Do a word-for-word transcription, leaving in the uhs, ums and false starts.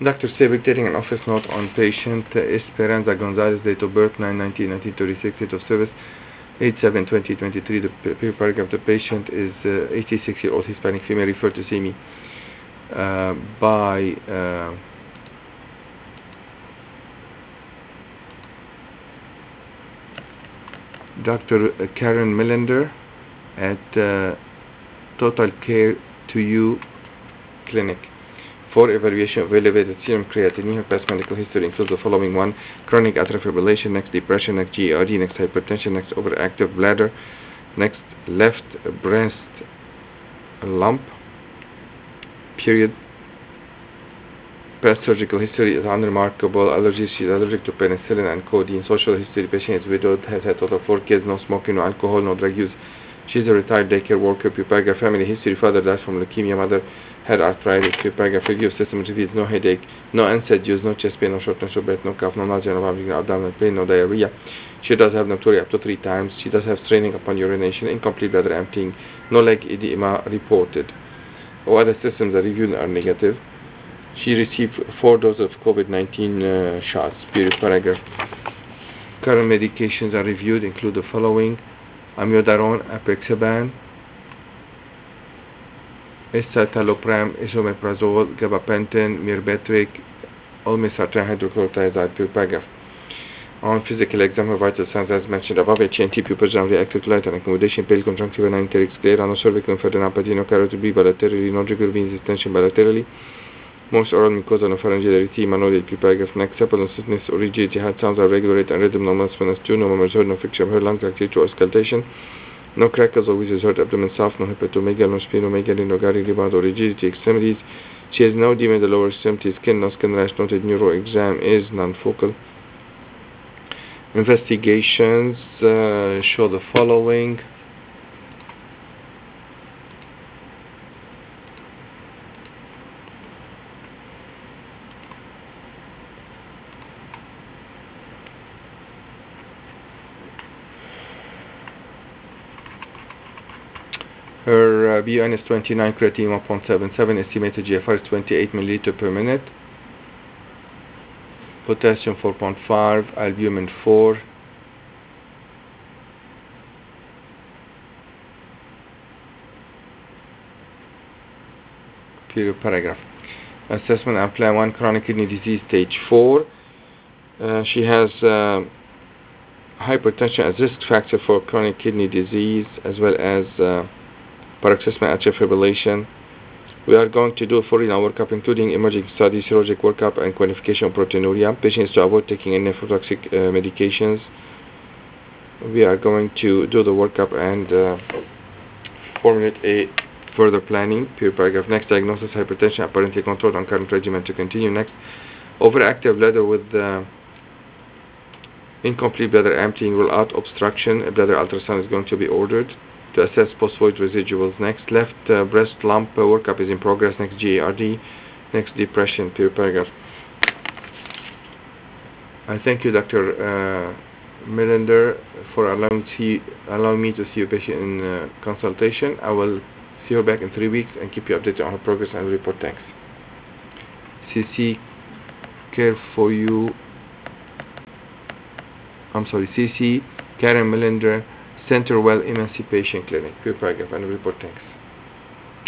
Doctor Sabik taking an office note on patient uh, Esperanza Gonzalez, date of birth nine nineteen nineteen thirty-six, date of service eight seven twenty twenty-three. The p- paragraph, the patient is uh, eighty-six year old Hispanic female, referred to see me uh, by uh, Doctor Karen Millender at uh, Total Care to You Clinic for evaluation of elevated serum creatinine. Her past medical history includes the following: one, chronic atrial fibrillation; next, depression; next, G E R D; next, hypertension; next, overactive bladder; next, left breast lump, period. Past surgical history is unremarkable. Allergies: she is allergic to penicillin and codeine. Social history: patient is widowed, has had total of four kids, no smoking, no alcohol, no drug use. She is a retired daycare worker. Pupaga family history: father died from leukemia, mother had arthritis. Pupaga review of system reveals no headache, no N SAID use, no chest pain, no shortness of breath, no cough, no nausea, no vomiting, no abdominal pain, no diarrhea. She does have nocturia up to three times. She does have straining upon urination, incomplete bladder emptying, no leg edema reported. All other systems are reviewed and are negative. She received four doses of COVID nineteen uh, shots. Period. Paragraph. Current medications are reviewed include the following: amiodarone, apixaban, escitalopram, esomeprazole, gabapentin, mirbetriq, olmesartan hydrochlorothiazide. Period. Paragraph. On physical exam, her vital signs as mentioned above: H N T, pupils generally active to light and accommodation, pale conjunctiva, enteric sclera, no cervical lymphadenopathy, no carotid B bilaterally, no jugular veins distension bilaterally, most oral mucosa, no pharyngeal erythema, no P. Paragraph. Next, supple, no stiffness or rigidity, heart sounds are regulate and rhythm, no spinous two, no murmurs heard, no friction of her lungs, activity or auscultation, no crackles or wheezes heard, abdomen soft, no hepatomegaly, no splenomegaly, no gary rebound or rigidity, extremities. She has no edema in the lower extremity, skin, no skin rash, noted neuro exam is non-focal. Investigations uh, show the following. Her uh, B U N is twenty-nine, creatinine one point seven seven, estimated G F R is twenty-eight milliliter per minute, potassium four point five, albumin four, period. Paragraph. Assessment and plan: one, chronic kidney disease stage four. Uh, she has uh, hypertension as risk factor for chronic kidney disease, as well as uh, paroxysmal atrial fibrillation. We are going to do a four hour workup, including emerging studies, serologic workup, and quantification of proteinuria. Patients to avoid taking any nephrotoxic uh, medications. We are going to do the workup and uh, formulate a further planning. Period. Paragraph. Next, diagnosis: hypertension apparently controlled on current regimen to continue. Next, overactive bladder with uh, incomplete bladder emptying, rule out obstruction. A bladder ultrasound is going to be ordered to assess post-void residuals. Next, left uh, breast lump uh, workup is in progress. Next, G A R D. Next, depression. Period. Paragraph. I thank you, Doctor Uh, Millender, for allowing, see, allowing me to see your patient in uh, consultation. I will see her back in three weeks and keep you updated on her progress and report. Thanks. C C Care for You. I'm sorry, C C Karen Millender, Center Well Emancipation Clinic. Period. Paragraph. And report. Thanks.